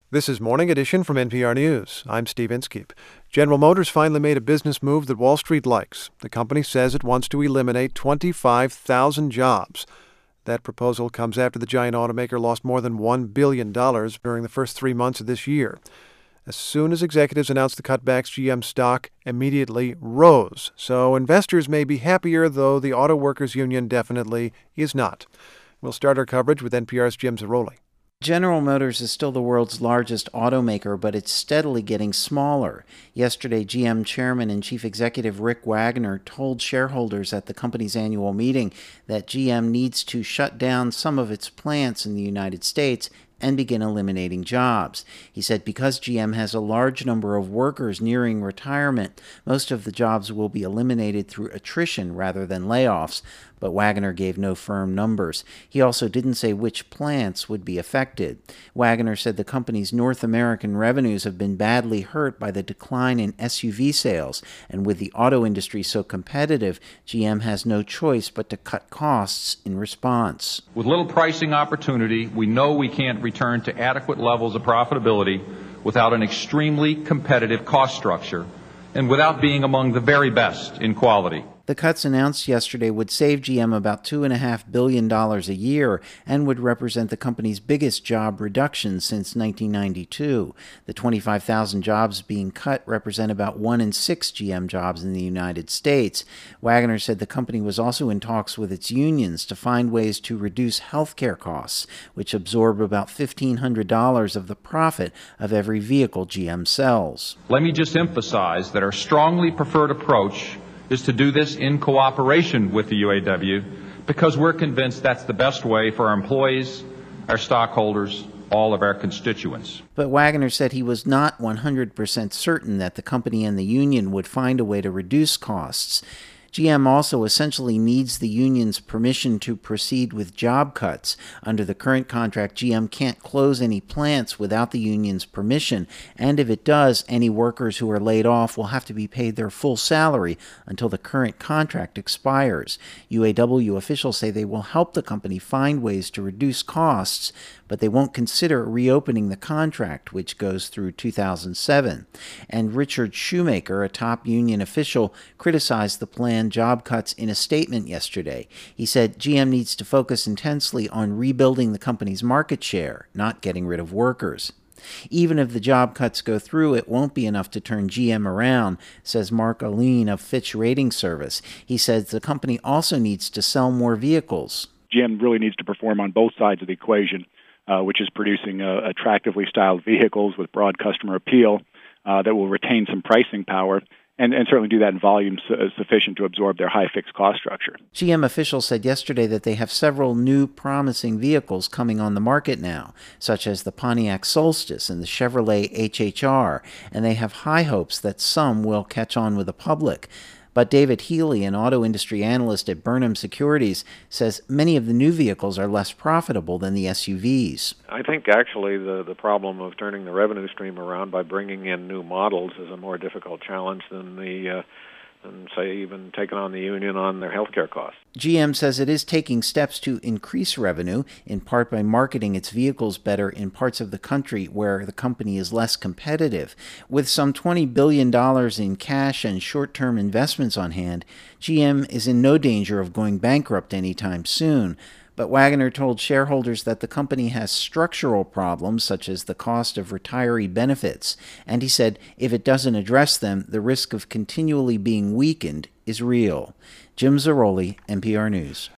This is Morning Edition from NPR News. I'm Steve Inskeep. General Motors finally made a business move that Wall Street likes. The company says it wants to eliminate 25,000 jobs. That proposal comes after the giant automaker lost more than $1 billion during the first 3 months of this year. As soon as executives announced the cutbacks, GM stock immediately rose. So investors may be happier, though the Auto Workers Union definitely is not. We'll start our coverage with NPR's Jim Zarroli. General Motors is still the world's largest automaker, but it's steadily getting smaller. Yesterday, GM Chairman and Chief Executive Rick Wagoner told shareholders at the company's annual meeting that GM needs to shut down some of its plants in the United States and begin eliminating jobs. He said because GM has a large number of workers nearing retirement, most of the jobs will be eliminated through attrition rather than layoffs, but Wagoner gave no firm numbers. He also didn't say which plants would be affected. Wagoner said the company's North American revenues have been badly hurt by the decline in SUV sales, and with the auto industry so competitive, GM has no choice but to cut costs in response. With little pricing opportunity, we know we can't return to adequate levels of profitability without an extremely competitive cost structure and without being among the very best in quality. The cuts announced yesterday would save GM about $2.5 billion a year and would represent the company's biggest job reduction since 1992. The 25,000 jobs being cut represent about 1 in 6 GM jobs in the United States. Wagoner said the company was also in talks with its unions to find ways to reduce health care costs, which absorb about $1,500 of the profit of every vehicle GM sells. Let me just emphasize that our strongly preferred approach is to do this in cooperation with the UAW because we're convinced that's the best way for our employees, our stockholders, all of our constituents. But Wagoner said he was not 100% certain that the company and the union would find a way to reduce costs. GM also essentially needs the union's permission to proceed with job cuts. Under the current contract, GM can't close any plants without the union's permission, and if it does, any workers who are laid off will have to be paid their full salary until the current contract expires. UAW officials say they will help the company find ways to reduce costs, but they won't consider reopening the contract, which goes through 2007. And Richard Shoemaker, a top union official, criticized the planned job cuts in a statement yesterday. He said GM needs to focus intensely on rebuilding the company's market share, not getting rid of workers. Even if the job cuts go through, it won't be enough to turn GM around, says Mark Alleen of Fitch Ratings Service. He says the company also needs to sell more vehicles. GM really needs to perform on both sides of the equation, which is producing attractively styled vehicles with broad customer appeal that will retain some pricing power and certainly do that in volume sufficient to absorb their high fixed cost structure. GM officials said yesterday that they have several new promising vehicles coming on the market now, such as the Pontiac Solstice and the Chevrolet HHR, and they have high hopes that some will catch on with the public. But David Healy, an auto industry analyst at Burnham Securities, says many of the new vehicles are less profitable than the SUVs. I think actually the problem of turning the revenue stream around by bringing in new models is a more difficult challenge than say even taking on the union on their health care costs. GM says it is taking steps to increase revenue, in part by marketing its vehicles better in parts of the country where the company is less competitive. With some $20 billion in cash and short-term investments on hand, GM is in no danger of going bankrupt anytime soon. But Wagoner told shareholders that the company has structural problems, such as the cost of retiree benefits, and he said if it doesn't address them, the risk of continually being weakened is real. Jim Zarroli, NPR News.